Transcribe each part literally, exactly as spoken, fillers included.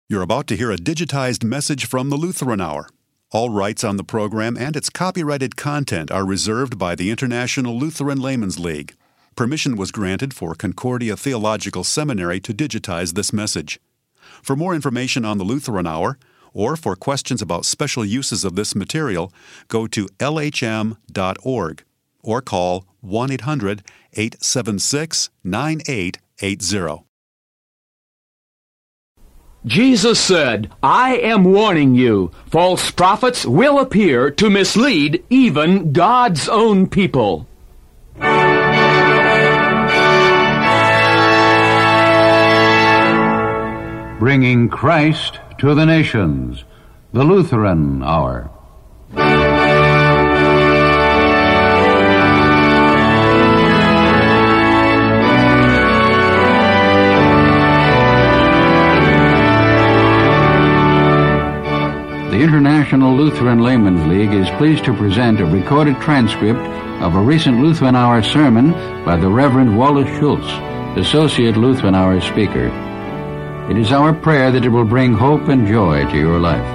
You're about to hear a digitized message from the Lutheran Hour. All rights on the program and its copyrighted content are reserved by the International Lutheran Laymen's League. Permission was granted for Concordia Theological Seminary to digitize this message. For more information on the Lutheran Hour, or for questions about special uses of this material, go to L H M dot org or call one eight hundred, eight seven six, nine eight eight zero. Jesus said, "I am warning you, false prophets will appear to mislead even God's own people." Bringing Christ to the nations, the Lutheran Hour. The International Lutheran Laymen's League is pleased to present a recorded transcript of a recent Lutheran Hour sermon by the Reverend Wallace Schultz, Associate Lutheran Hour speaker. It is our prayer that it will bring hope and joy to your life.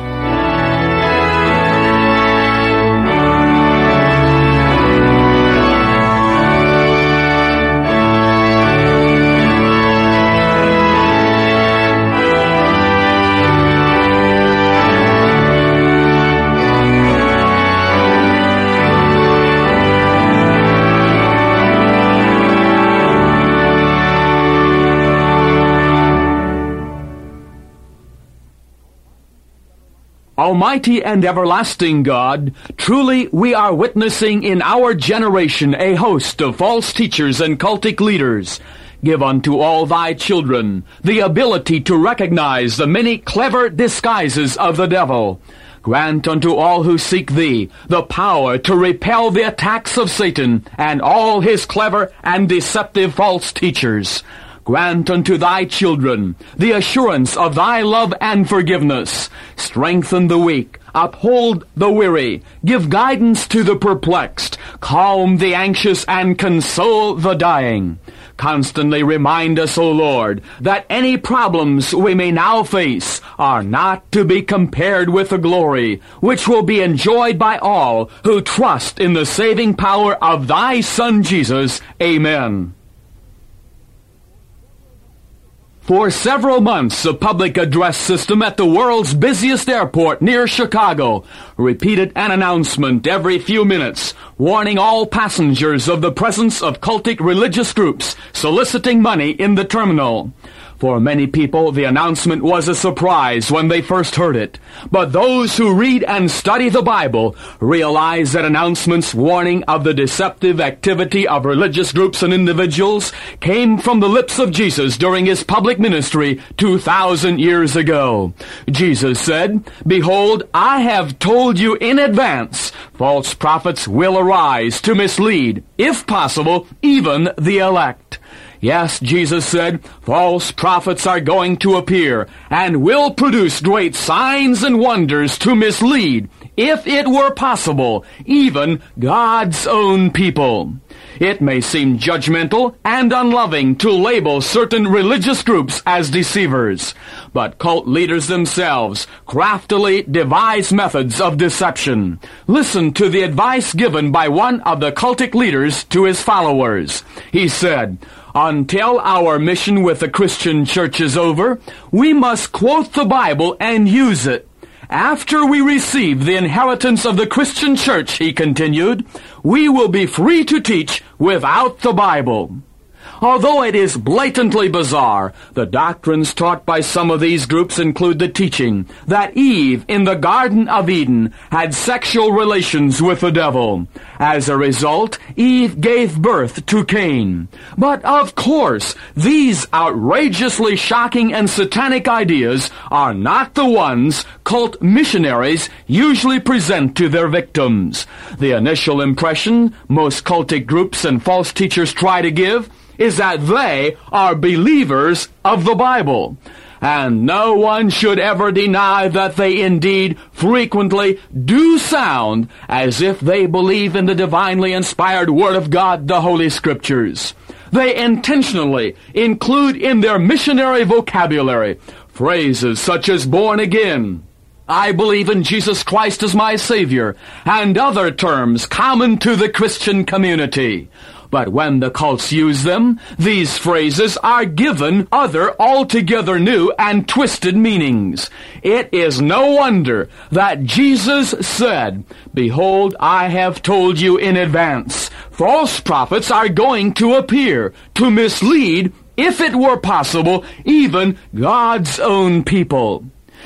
Almighty and everlasting God, truly we are witnessing in our generation a host of false teachers and cultic leaders. Give unto all thy children the ability to recognize the many clever disguises of the devil. Grant unto all who seek thee the power to repel the attacks of Satan and all his clever and deceptive false teachers. Grant unto thy children the assurance of thy love and forgiveness. Strengthen the weak, uphold the weary, give guidance to the perplexed, calm the anxious, and console the dying. Constantly remind us, O Lord, that any problems we may now face are not to be compared with the glory which will be enjoyed by all who trust in the saving power of thy Son Jesus. Amen. For several months, a public address system at the world's busiest airport near Chicago repeated an announcement every few minutes, warning all passengers of the presence of cultic religious groups soliciting money in the terminal. For many people, the announcement was a surprise when they first heard it. But those who read and study the Bible realize that announcements warning of the deceptive activity of religious groups and individuals came from the lips of Jesus during his public ministry two thousand years ago. Jesus said, "Behold, I have told you in advance, false prophets will arise to mislead, if possible, even the elect." Yes, Jesus said, false prophets are going to appear and will produce great signs and wonders to mislead, if it were possible, even God's own people. It may seem judgmental and unloving to label certain religious groups as deceivers, but cult leaders themselves craftily devise methods of deception. Listen to the advice given by one of the cultic leaders to his followers. He said, "Until our mission with the Christian church is over, we must quote the Bible and use it. After we receive the inheritance of the Christian church," he continued, "we will be free to teach without the Bible." Although it is blatantly bizarre, the doctrines taught by some of these groups include the teaching that Eve in the Garden of Eden had sexual relations with the devil. As a result, Eve gave birth to Cain. But of course, these outrageously shocking and satanic ideas are not the ones cult missionaries usually present to their victims. The initial impression most cultic groups and false teachers try to give is that they are believers of the Bible. And no one should ever deny that they indeed frequently do sound as if they believe in the divinely inspired Word of God, the Holy Scriptures. They intentionally include in their missionary vocabulary phrases such as born again, I believe in Jesus Christ as my Savior, and other terms common to the Christian community. But when the cults use them, these phrases are given other altogether new and twisted meanings. It is no wonder that Jesus said, Behold, I have told you in advance. False prophets are going to appear to mislead, if it were possible, even God's own people.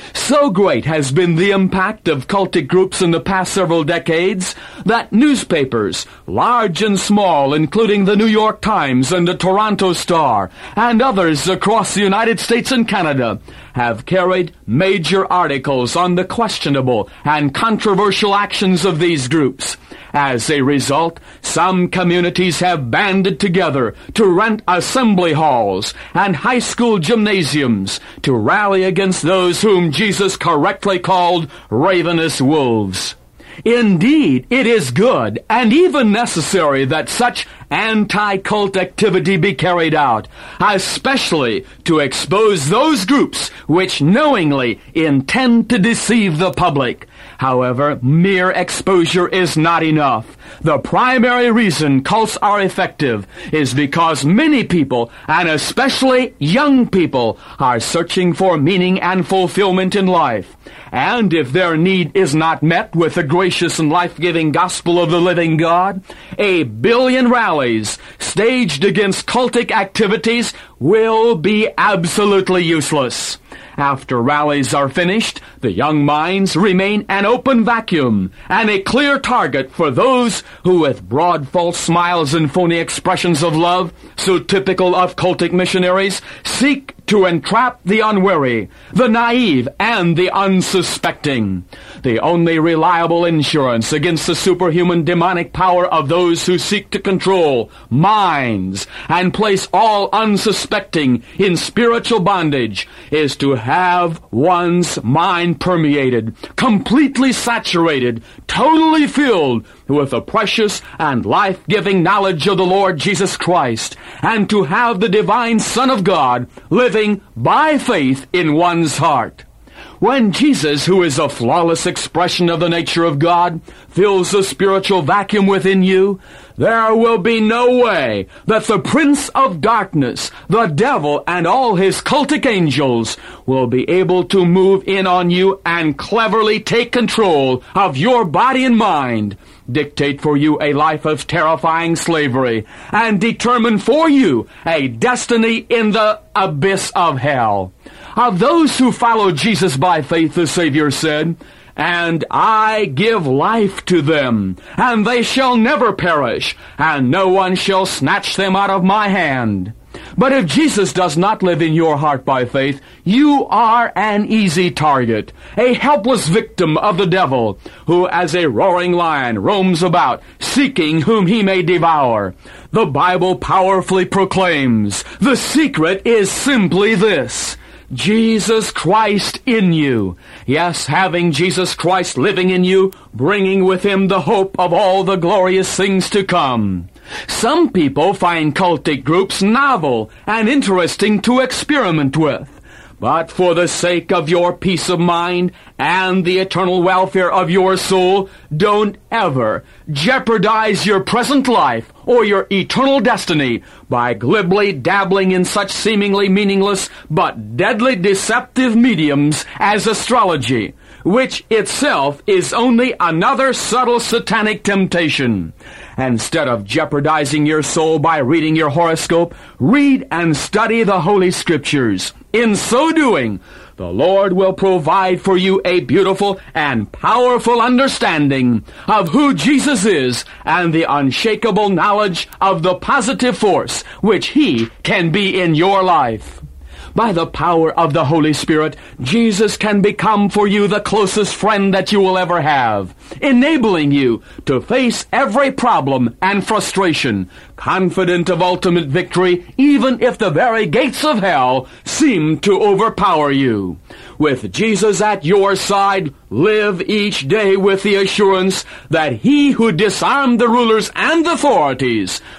So great has been the impact of cultic groups in the past several decades that newspapers, large and small, including the New York Times and the Toronto Star, and others across the United States and Canada, have carried major articles on the questionable and controversial actions of these groups. As a result, some communities have banded together to rent assembly halls and high school gymnasiums to rally against those whom Jesus correctly called ravenous wolves. Indeed, it is good and even necessary that such anti-cult activity be carried out, especially to expose those groups which knowingly intend to deceive the public. However, mere exposure is not enough. The primary reason cults are effective is because many people, and especially young people, are searching for meaning and fulfillment in life. And if their need is not met with the gracious and life-giving gospel of the living God, a billion rallies staged against cultic activities will be absolutely useless. After rallies are finished, the young minds remain an open vacuum and a clear target for those who, with broad false smiles and phony expressions of love, so typical of cultic missionaries, seek to entrap the unwary, the naive, and the unsuspecting. The only reliable insurance against the superhuman demonic power of those who seek to control minds and place all unsuspecting in spiritual bondage is to have one's mind permeated, completely saturated, totally filled with the precious and life-giving knowledge of the Lord Jesus Christ, and to have the divine Son of God living by faith in one's heart. When Jesus, who is a flawless expression of the nature of God, fills the spiritual vacuum within you, there will be no way that the prince of darkness, the devil, and all his cultic angels will be able to move in on you and cleverly take control of your body and mind, dictate for you a life of terrifying slavery, and determine for you a destiny in the abyss of hell. Of those who follow Jesus by faith, the Savior said, And I give life to them, and they shall never perish, and no one shall snatch them out of my hand. But if Jesus does not live in your heart by faith, you are an easy target, a helpless victim of the devil, who as a roaring lion roams about, seeking whom he may devour. The Bible powerfully proclaims, the secret is simply this: Jesus Christ in you. Yes, having Jesus Christ living in you, bringing with him the hope of all the glorious things to come. Some people find cultic groups novel and interesting to experiment with. But for the sake of your peace of mind and the eternal welfare of your soul, don't ever jeopardize your present life or your eternal destiny by glibly dabbling in such seemingly meaningless but deadly deceptive mediums as astrology, which itself is only another subtle satanic temptation. Instead of jeopardizing your soul by reading your horoscope, read and study the Holy Scriptures. In so doing, the Lord will provide for you a beautiful and powerful understanding of who Jesus is and the unshakable knowledge of the positive force which he can be in your life. By the power of the Holy Spirit, Jesus can become for you the closest friend that you will ever have, enabling you to face every problem and frustration, confident of ultimate victory, even if the very gates of hell seem to overpower you. With Jesus at your side, live each day with the assurance that he who disarmed the rulers and authorities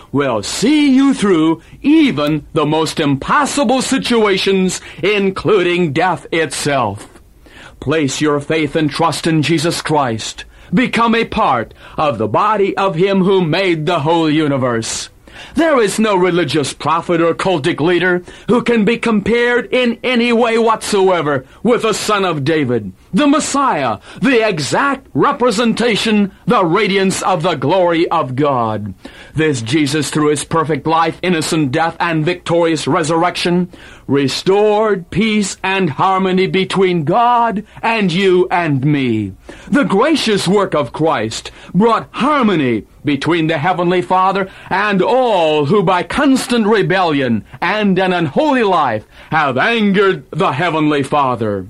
will see you through even the most impossible situations, including death itself. Place your faith and trust in Jesus Christ. Become a part of the body of Him who made the whole universe. There is no religious prophet or cultic leader who can be compared in any way whatsoever with the Son of David, the Messiah, the exact representation, the radiance of the glory of God. This Jesus, through His perfect life, innocent death, and victorious resurrection, restored peace and harmony between God and you and me. The gracious work of Christ brought harmony between the Heavenly Father and all who by constant rebellion and an unholy life have angered the Heavenly Father.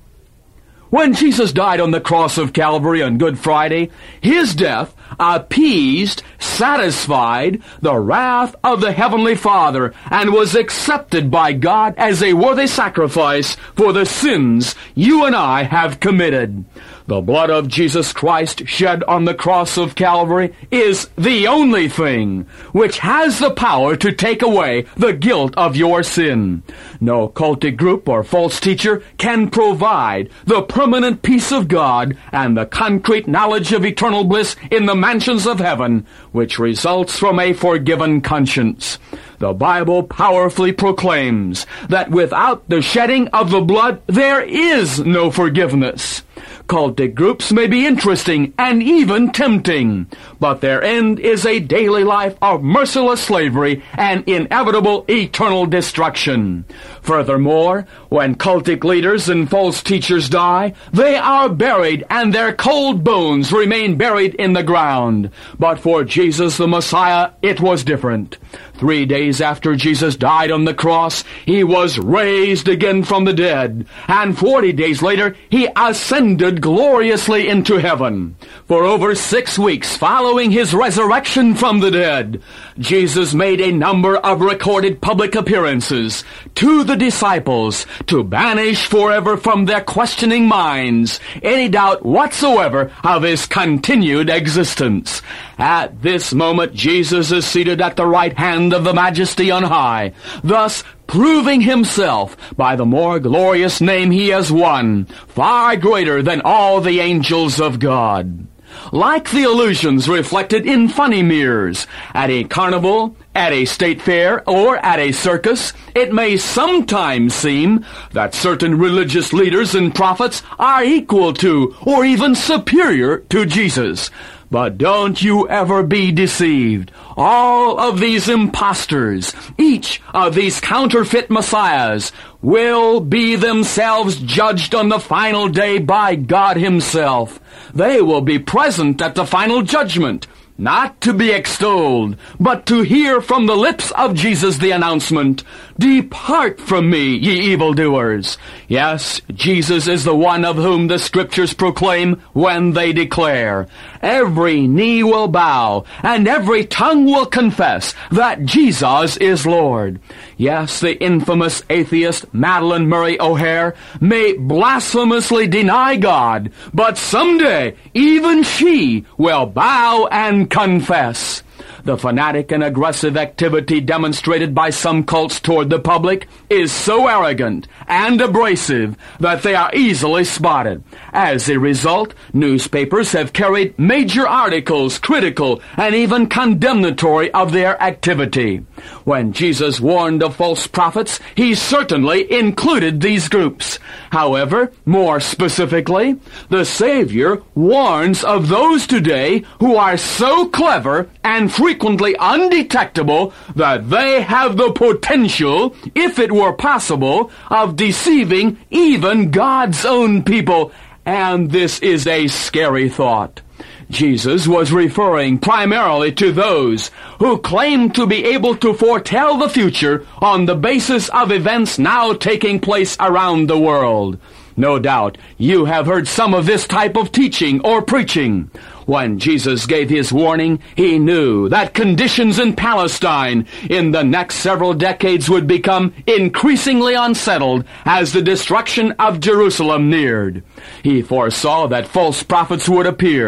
When Jesus died on the cross of Calvary on Good Friday, His death appeased, satisfied the wrath of the Heavenly Father and was accepted by God as a worthy sacrifice for the sins you and I have committed. The blood of Jesus Christ shed on the cross of Calvary is the only thing which has the power to take away the guilt of your sin. No cultic group or false teacher can provide the permanent peace of God and the concrete knowledge of eternal bliss in the mansions of heaven, which results from a forgiven conscience. The Bible powerfully proclaims that without the shedding of the blood, there is no forgiveness. Cultic groups may be interesting and even tempting, but their end is a daily life of merciless slavery and inevitable eternal destruction. Furthermore, when cultic leaders and false teachers die, they are buried and their cold bones remain buried in the ground. But for Jesus the Messiah, it was different. Three days after Jesus died on the cross, He was raised again from the dead, and forty days later, He ascended gloriously into heaven. For over six weeks following His resurrection from the dead, Jesus made a number of recorded public appearances to the disciples to banish forever from their questioning minds any doubt whatsoever of His continued existence. At this moment, Jesus is seated at the right hand of the Majesty on high, thus proving Himself by the more glorious name He has won, far greater than all the angels of God. Like the illusions reflected in funny mirrors, at a carnival, at a state fair, or at a circus, it may sometimes seem that certain religious leaders and prophets are equal to, or even superior to Jesus. But don't you ever be deceived. All of these impostors, each of these counterfeit messiahs, will be themselves judged on the final day by God Himself. They will be present at the final judgment, not to be extolled, but to hear from the lips of Jesus the announcement, "Depart from me, ye evildoers." Yes, Jesus is the one of whom the Scriptures proclaim when they declare, "Every knee will bow, and every tongue will confess that Jesus is Lord." Yes, the infamous atheist Madalyn Murray O'Hair may blasphemously deny God, but someday even she will bow and confess. The fanatic and aggressive activity demonstrated by some cults toward the public is so arrogant and abrasive that they are easily spotted. As a result, newspapers have carried major articles critical and even condemnatory of their activity. When Jesus warned of false prophets, He certainly included these groups. However, more specifically, the Savior warns of those today who are so clever and frequently undetectable that they have the potential, if it were possible, of deceiving even God's own people. And this is a scary thought. Jesus was referring primarily to those who claim to be able to foretell the future on the basis of events now taking place around the world. No doubt you have heard some of this type of teaching or preaching. When Jesus gave His warning, He knew that conditions in Palestine in the next several decades would become increasingly unsettled as the destruction of Jerusalem neared. He foresaw that false prophets would appear to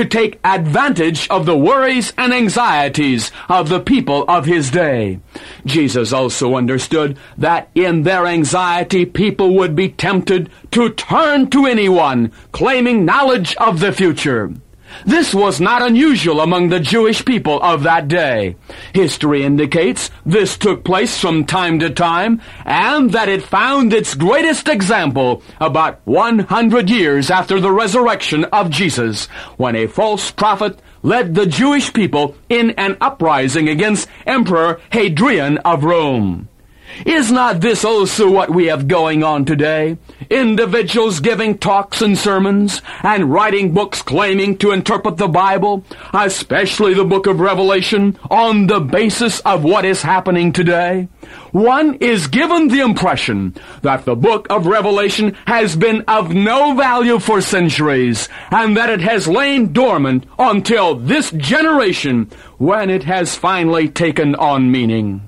take advantage of the worries and anxieties of the people of his day. Jesus also understood that in their anxiety people would be tempted to turn to anyone claiming knowledge of the future. This was not unusual among the Jewish people of that day. History indicates this took place from time to time, and that it found its greatest example about one hundred years after the resurrection of Jesus, when a false prophet led the Jewish people in an uprising against Emperor Hadrian of Rome. Is not this also what we have going on today? Individuals giving talks and sermons and writing books claiming to interpret the Bible, especially the book of Revelation, on the basis of what is happening today. One is given the impression that the book of Revelation has been of no value for centuries, and that it has lain dormant until this generation, when it has finally taken on meaning.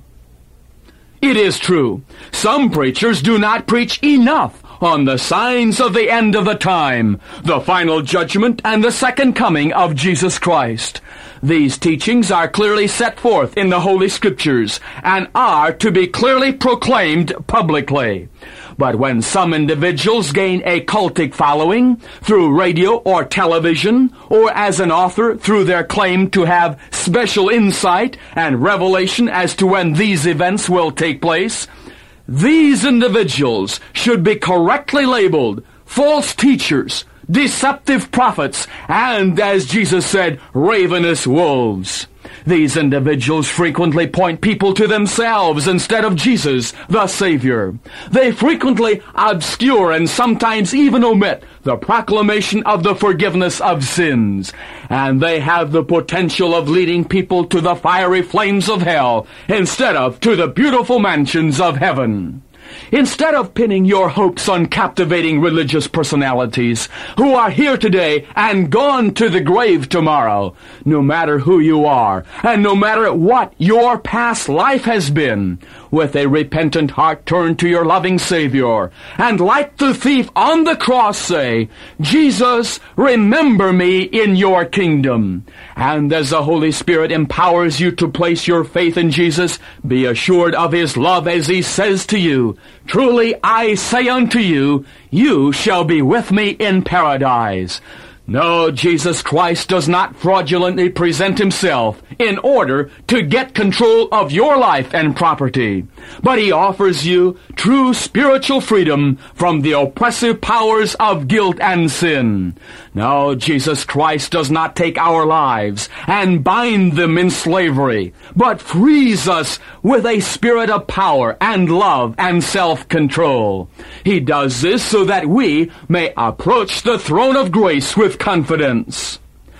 It is true, some preachers do not preach enough on the signs of the end of the time, the final judgment, and the second coming of Jesus Christ. These teachings are clearly set forth in the Holy Scriptures and are to be clearly proclaimed publicly. But when some individuals gain a cultic following through radio or television, or as an author through their claim to have special insight and revelation as to when these events will take place, these individuals should be correctly labeled false teachers, deceptive prophets, and, as Jesus said, ravenous wolves. These individuals frequently point people to themselves instead of Jesus, the Savior. They frequently obscure and sometimes even omit the proclamation of the forgiveness of sins. And they have the potential of leading people to the fiery flames of hell instead of to the beautiful mansions of heaven. Instead of pinning your hopes on captivating religious personalities who are here today and gone to the grave tomorrow, no matter who you are, and no matter what your past life has been, with a repentant heart turn to your loving Savior, and like the thief on the cross say, Jesus, remember me in your kingdom. And as the Holy Spirit empowers you to place your faith in Jesus, be assured of His love as He says to you, truly I say unto you, you shall be with me in paradise. No, Jesus Christ does not fraudulently present Himself in order to get control of your life and property, but He offers you true spiritual freedom from the oppressive powers of guilt and sin. No, Jesus Christ does not take our lives and bind them in slavery, but frees us with a spirit of power and love and self-control. He does this so that we may approach the throne of grace with confidence.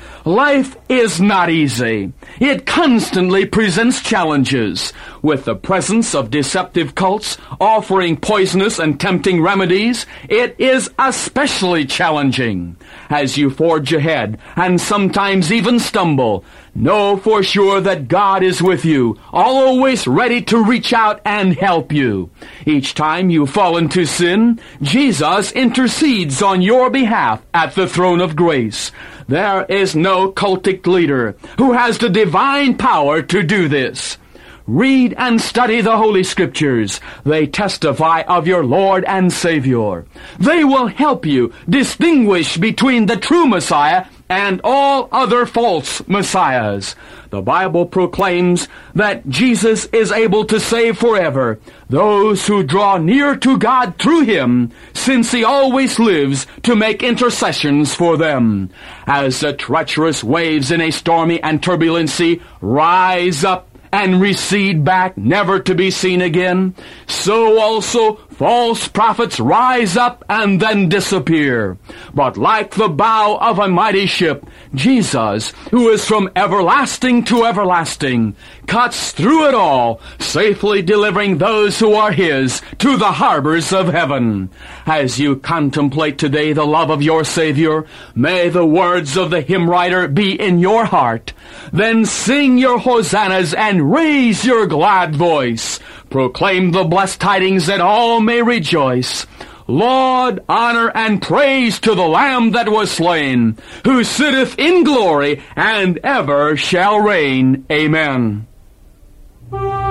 Life is not easy. It constantly presents challenges. With the presence of deceptive cults offering poisonous and tempting remedies, it is especially challenging. As you forge ahead and sometimes even stumble, know for sure that God is with you, always ready to reach out and help you. Each time you fall into sin, Jesus intercedes on your behalf at the throne of grace. There is no cultic leader who has the divine power to do this. Read and study the Holy Scriptures. They testify of your Lord and Savior. They will help you distinguish between the true Messiah and all other false messiahs. The Bible proclaims that Jesus is able to save forever those who draw near to God through Him, since He always lives to make intercessions for them. As the treacherous waves in a stormy and turbulent sea rise up and recede back, never to be seen again, so also false prophets rise up and then disappear. But like the bow of a mighty ship, Jesus, who is from everlasting to everlasting, cuts through it all, safely delivering those who are His to the harbors of heaven. As you contemplate today the love of your Savior, may the words of the hymn writer be in your heart. Then sing your hosannas and raise your glad voice. Proclaim the blessed tidings that all may rejoice. Laud, honor, and praise to the Lamb that was slain, who sitteth in glory, and ever shall reign. Amen.